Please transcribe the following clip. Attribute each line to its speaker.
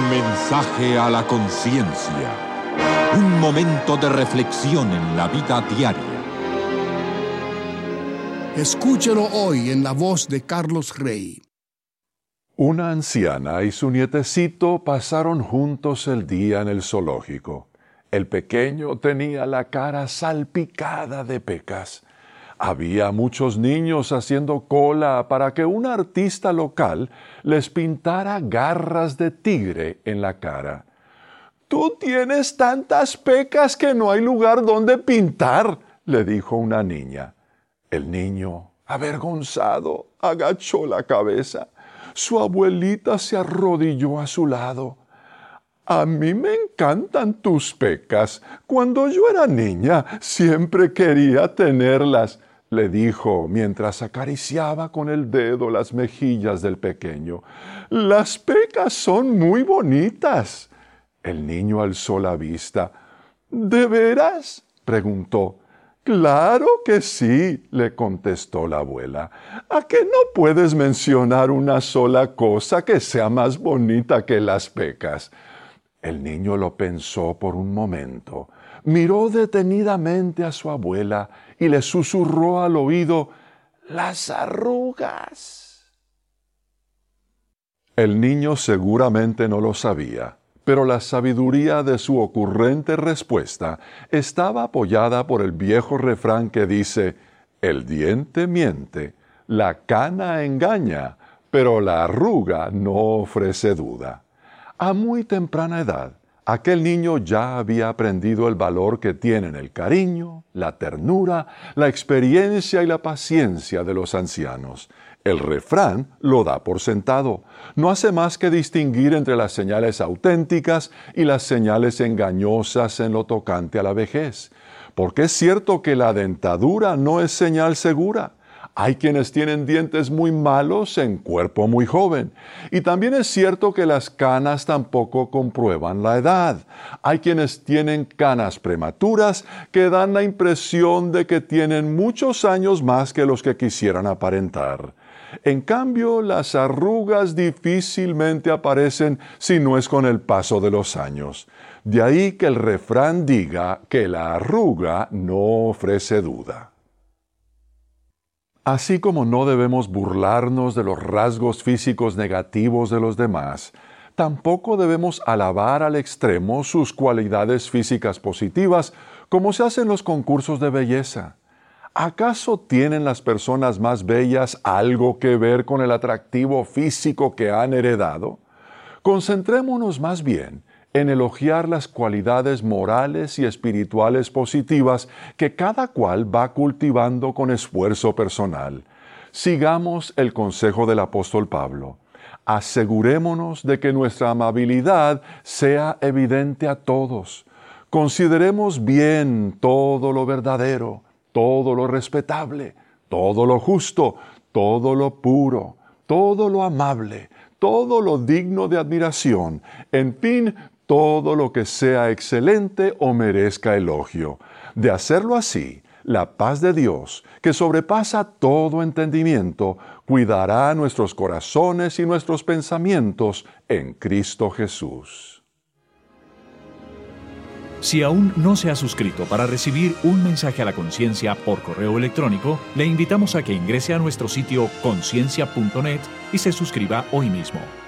Speaker 1: Mensaje a la conciencia. Un momento de reflexión en la vida diaria.
Speaker 2: Escúchelo hoy en la voz de Carlos Rey.
Speaker 3: Una anciana y su nietecito pasaron juntos el día en el zoológico. El pequeño tenía la cara salpicada de pecas. Había muchos niños haciendo cola para que un artista local les pintara garras de tigre en la cara. «Tú tienes tantas pecas que no hay lugar donde pintar», le dijo una niña. El niño, avergonzado, agachó la cabeza. Su abuelita se arrodilló a su lado. «A mí me encantan tus pecas. Cuando yo era niña, siempre quería tenerlas», le dijo mientras acariciaba con el dedo las mejillas del pequeño. «Las pecas son muy bonitas». El niño alzó la vista. «¿De veras?», preguntó. «Claro que sí», le contestó la abuela. «¿A qué no puedes mencionar una sola cosa que sea más bonita que las pecas?» El niño lo pensó por un momento. Miró detenidamente a su abuela y le susurró al oído: «Las arrugas». El niño seguramente no lo sabía, pero la sabiduría de su ocurrente respuesta estaba apoyada por el viejo refrán que dice: «El diente miente, la cana engaña, pero la arruga no ofrece duda». A muy temprana edad, aquel niño ya había aprendido el valor que tienen el cariño, la ternura, la experiencia y la paciencia de los ancianos. El refrán lo da por sentado. No hace más que distinguir entre las señales auténticas y las señales engañosas en lo tocante a la vejez. Porque es cierto que la dentadura no es señal segura. Hay quienes tienen dientes muy malos en cuerpo muy joven. Y también es cierto que las canas tampoco comprueban la edad. Hay quienes tienen canas prematuras que dan la impresión de que tienen muchos años más que los que quisieran aparentar. En cambio, las arrugas difícilmente aparecen si no es con el paso de los años. De ahí que el refrán diga que la arruga no ofrece duda. Así como no debemos burlarnos de los rasgos físicos negativos de los demás, tampoco debemos alabar al extremo sus cualidades físicas positivas, como se hace en los concursos de belleza. ¿Acaso tienen las personas más bellas algo que ver con el atractivo físico que han heredado? Concentrémonos más bien en elogiar las cualidades morales y espirituales positivas que cada cual va cultivando con esfuerzo personal. Sigamos el consejo del apóstol Pablo. Asegurémonos de que nuestra amabilidad sea evidente a todos. Consideremos bien todo lo verdadero, todo lo respetable, todo lo justo, todo lo puro, todo lo amable, todo lo digno de admiración, en fin, todo lo que sea excelente o merezca elogio. De hacerlo así, la paz de Dios, que sobrepasa todo entendimiento, cuidará nuestros corazones y nuestros pensamientos en Cristo Jesús.
Speaker 4: Si aún no se ha suscrito para recibir un mensaje a la conciencia por correo electrónico, le invitamos a que ingrese a nuestro sitio conciencia.net y se suscriba hoy mismo.